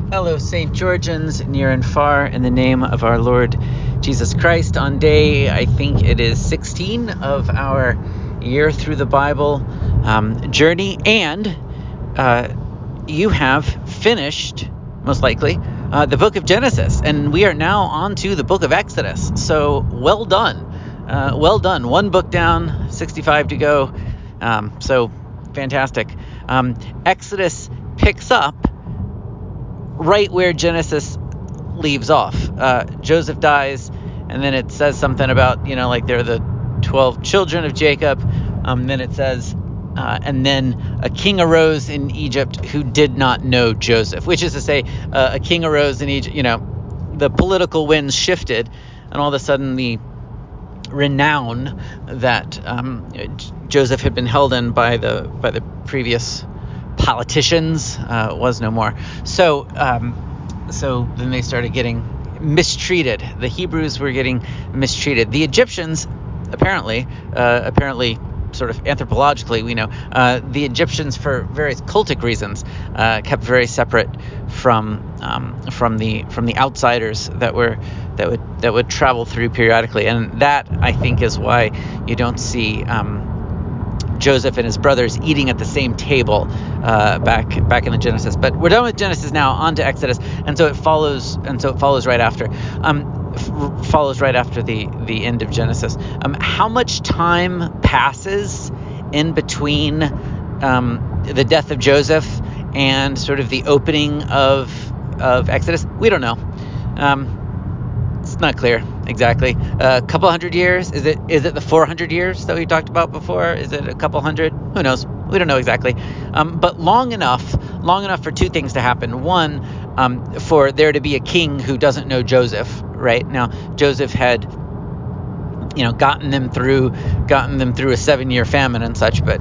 Hello, St. Georgians, near and far, in the name of our Lord Jesus Christ. On day, I think it is 16 of our year through the Bible journey, and you have finished, most likely, the book of Genesis, and we are now on to the book of Exodus. So well done. Well done. One book down, 65 to go. So fantastic. Exodus picks up right where Genesis leaves off. Joseph dies, and then it says something about, like they're the 12 children of Jacob. Then it says, and then a king arose in Egypt who did not know Joseph, which is to say, a king arose in Egypt, the political winds shifted, and all of a sudden the renown that Joseph had been held in by the previous politicians was no more. So then they started getting mistreated. The Hebrews were getting mistreated. The Egyptians, apparently, sort of anthropologically, we know the Egyptians, for various cultic reasons, kept very separate from the outsiders that would travel through periodically, and that, I think, is why you don't see Joseph and his brothers eating at the same table back in the Genesis. But we're done with Genesis now, on to Exodus, and so it follows right after the end of Genesis. How much time passes in between the death of Joseph and sort of the opening of Exodus? We don't know. It's not clear exactly. A couple hundred years? Is it the 400 years that we talked about before? Is it a couple hundred? Who knows? We don't know exactly. But long enough for two things to happen. One, for there to be a king who doesn't know Joseph. Right now, Joseph had gotten them through a 7-year famine and such. But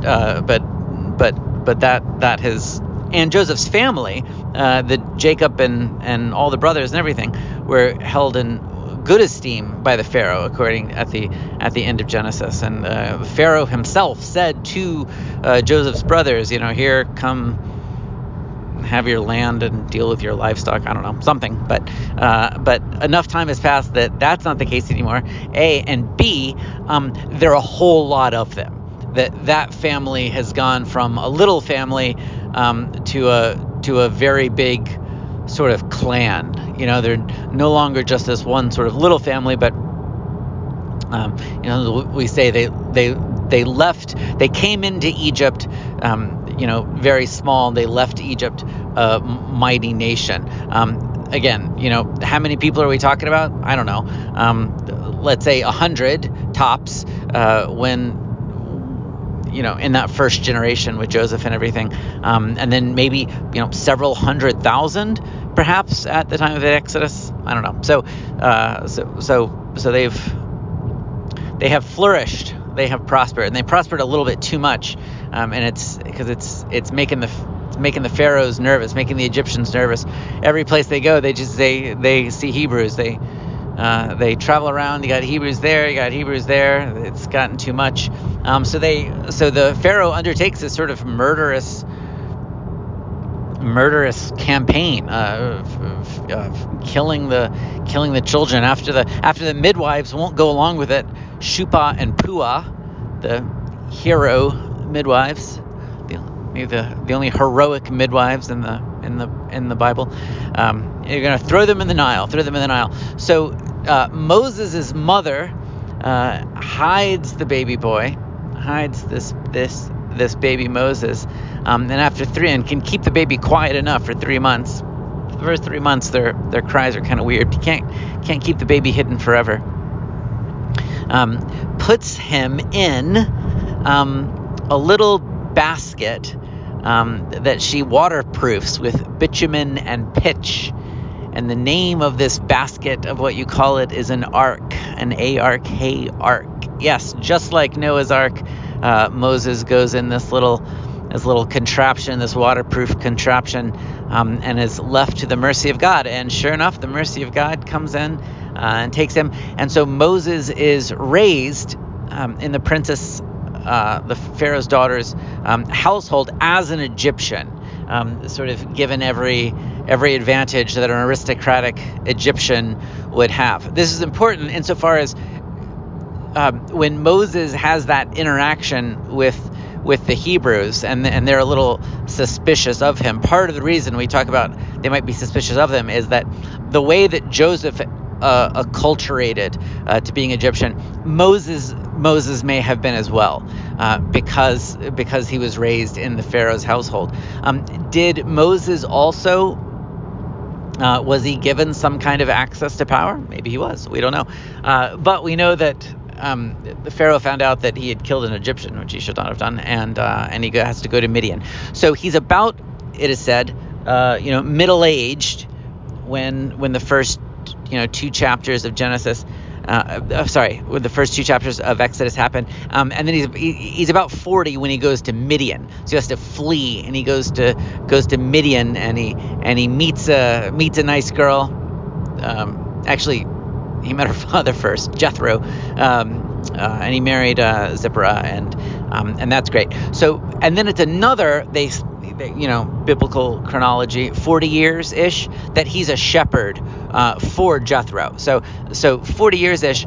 that has, and Joseph's family, the Jacob and all the brothers and everything, were held in good esteem by the Pharaoh, according at the end of Genesis. And Pharaoh himself said to Joseph's brothers, here, come have your land and deal with your livestock. I don't know, something. But enough time has passed that's not the case anymore. A, and B, there are a whole lot of them. That family has gone from a little family to a very big sort of clan. They're no longer just this one sort of little family, but we say they left. They came into Egypt, very small. They left Egypt a mighty nation. Again, how many people are we talking about? I don't know. Let's say 100 tops. When in that first generation with Joseph and everything, and then maybe several 100,000 perhaps at the time of the Exodus. I don't know. So they have flourished, they have prospered, and they prospered a little bit too much, and it's because it's making the pharaohs nervous, making the Egyptians nervous. Every place they go, they see Hebrews. They travel around. You got Hebrews there. You got Hebrews there. It's gotten too much. So the Pharaoh undertakes this sort of murderous campaign of killing the children. After the midwives won't go along with it, Shupah and Puah, the hero midwives, the only heroic midwives in the Bible, you're going to throw them in the Nile. So Moses' mother hides the baby boy, hides this baby Moses, and after and can keep the baby quiet enough for 3 months. For the first 3 months, their cries are kind of weird. You can't keep the baby hidden forever. Puts him in a little basket that she waterproofs with bitumen and pitch. And the name of this basket, of what you call it, is an ark, an A-R-K, ark. Yes, just like Noah's Ark, Moses goes in this little contraption, this waterproof contraption, and is left to the mercy of God. And sure enough, the mercy of God comes in and takes him. And so Moses is raised in the Pharaoh's daughter's household as an Egyptian. sort of given every advantage that an aristocratic Egyptian would have. This is important insofar as when Moses has that interaction with the Hebrews, and they're a little suspicious of him. Part of the reason we talk about they might be suspicious of him is that the way that Joseph acculturated to being Egyptian, Moses may have been as well, because he was raised in the Pharaoh's household. Did Moses also was he given some kind of access to power? Maybe he was. We don't know. But we know that the Pharaoh found out that he had killed an Egyptian, which he should not have done, and he has to go to Midian. So he's about, it is said, middle-aged when the first two chapters of Genesis. When the first two chapters of Exodus happen, and then he's about 40 when he goes to Midian. So he has to flee, and he goes to Midian, and he meets a nice girl. Actually, he met her father first, Jethro, and he married Zipporah, and that's great. So, and then it's another biblical chronology, 40 years ish, that he's a shepherd for Jethro. So 40 years ish.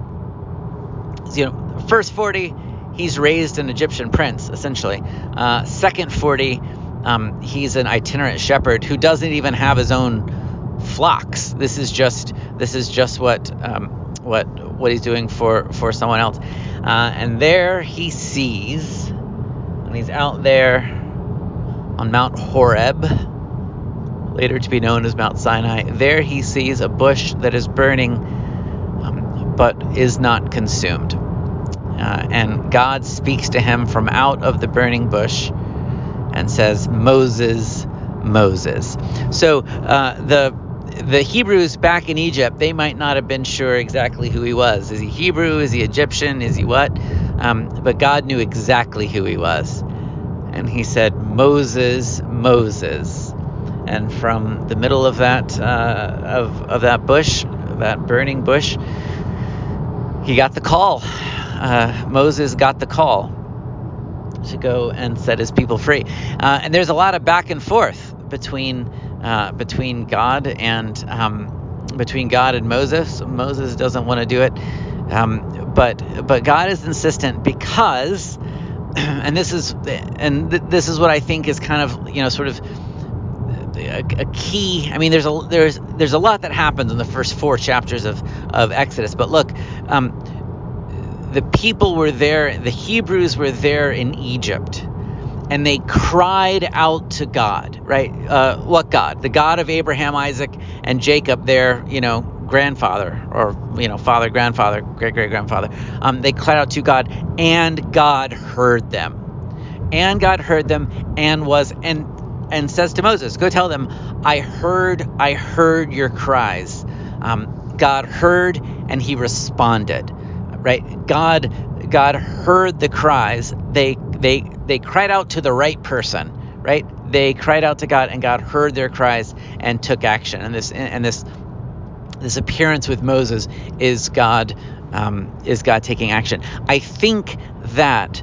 First 40, he's raised an Egyptian prince essentially. Second 40, he's an itinerant shepherd who doesn't even have his own flocks. This is just what he's doing for someone else. And there he sees, when he's out there on Mount Horeb, later to be known as Mount Sinai, there he sees a bush that is burning, but is not consumed. And God speaks to him from out of the burning bush and says, "Moses, Moses." So the Hebrews back in Egypt, they might not have been sure exactly who he was. Is he Hebrew? Is he Egyptian? Is he what? But God knew exactly who he was. And he said, "Moses, Moses." And from the middle of that of that bush, that burning bush, he got the call. Moses got the call to go and set his people free. And there's a lot of back and forth between God and Moses. Moses doesn't want to do it, but God is insistent because. And this is what I think is kind of sort of a key. I mean, there's a lot that happens in the first 4 chapters of Exodus. But look, the people were there. The Hebrews were there in Egypt, and they cried out to God. Right? What God? The God of Abraham, Isaac, and Jacob. Their grandfather, or father, grandfather, great grandfather. They cried out to God, and God heard them. And God heard them, and says to Moses, "Go tell them, I heard your cries." God heard, and he responded. Right? God heard the cries. They cried out to the right person. Right? They cried out to God, and God heard their cries and took action. And this appearance with Moses is God taking action. I think that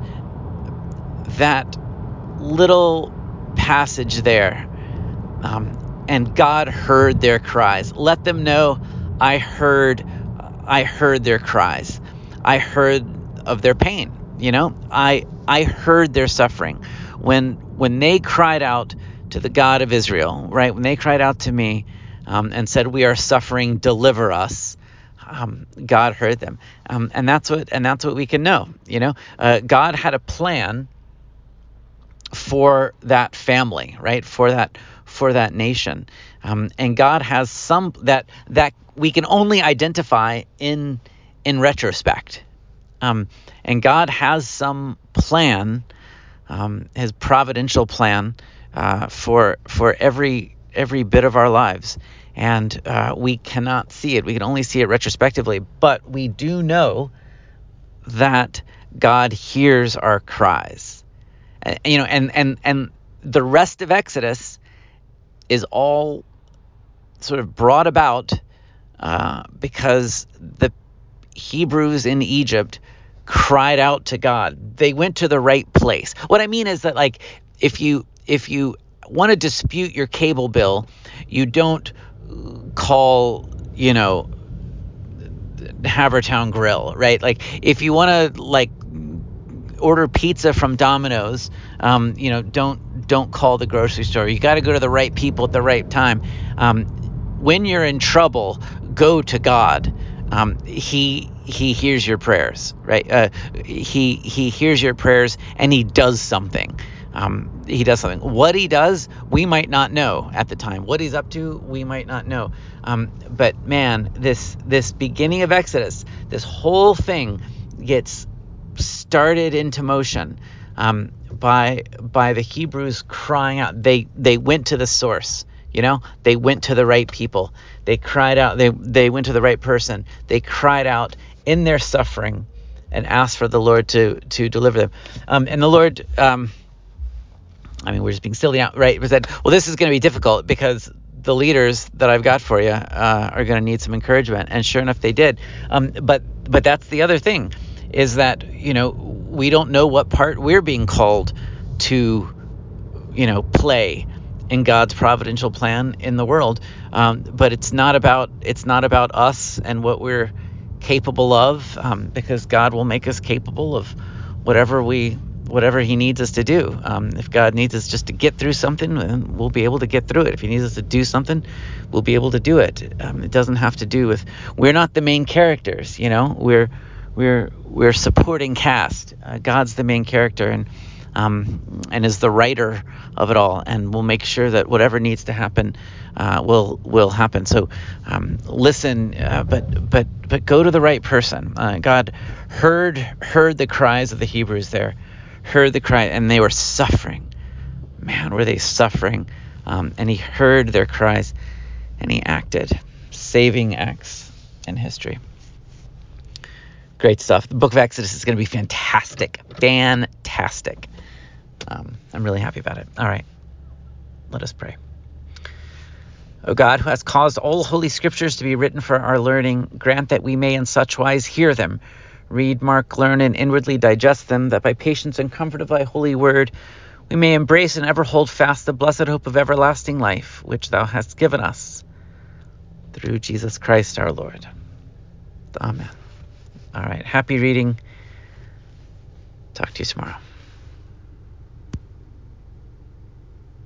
little passage there, and God heard their cries. Let them know, I heard their cries. I heard of their pain. I heard their suffering when they cried out to the God of Israel. Right, when they cried out to me, and said, "We are suffering, deliver us." God heard them, and that's what we can know. God had a plan for that family, right? For that nation, and God has some that we can only identify in retrospect, and God has some plan, His providential plan, for every bit of our lives, and we cannot see it. We can only see it retrospectively, but we do know that God hears our cries. And the rest of Exodus is all sort of brought about because the Hebrews in Egypt cried out to God. They went to the right place. What I mean is that, like, if you want to dispute your cable bill, you don't call, Havertown Grill, right? Like, if you want to order pizza from Domino's, don't call the grocery store. You got to go to the right people at the right time. When you're in trouble, go to God. He hears your prayers, right? He hears your prayers, and he does something. He does something. What he does, we might not know at the time. What he's up to, we might not know. But man, this beginning of Exodus, this whole thing gets started into motion by the Hebrews crying out. They went to the source. They went to the right people. They cried out. They went to the right person. They cried out in their suffering and asked for the Lord to deliver them. And the Lord, we're just being silly now, right? We said, well, this is going to be difficult because the leaders that I've got for you are going to need some encouragement. And sure enough, they did. But that's the other thing, is that, we don't know what part we're being called to, play in God's providential plan in the world. But it's not about us and what we're capable of, because God will make us capable of whatever he needs us to do. If God needs us just to get through something, then we'll be able to get through it. If he needs us to do something, we'll be able to do it. It doesn't have to do with, we're not the main characters, we're supporting cast. God's the main character, and is the writer of it all, and we'll make sure that whatever needs to happen will happen. So listen, but go to the right person. God heard the cries of the Hebrews there, heard the cry, and they were suffering. Man, were they suffering? And he heard their cries, and he acted. Saving acts in history. Great stuff. The book of Exodus is going to be fantastic. Fantastic. I'm really happy about it. All right. Let us pray. O God, who has caused all holy scriptures to be written for our learning, grant that we may in such wise hear them, read, mark, learn, and inwardly digest them, that by patience and comfort of thy holy word we may embrace and ever hold fast the blessed hope of everlasting life, which thou hast given us through Jesus Christ our Lord. Amen. All right. Happy reading. Talk to you tomorrow.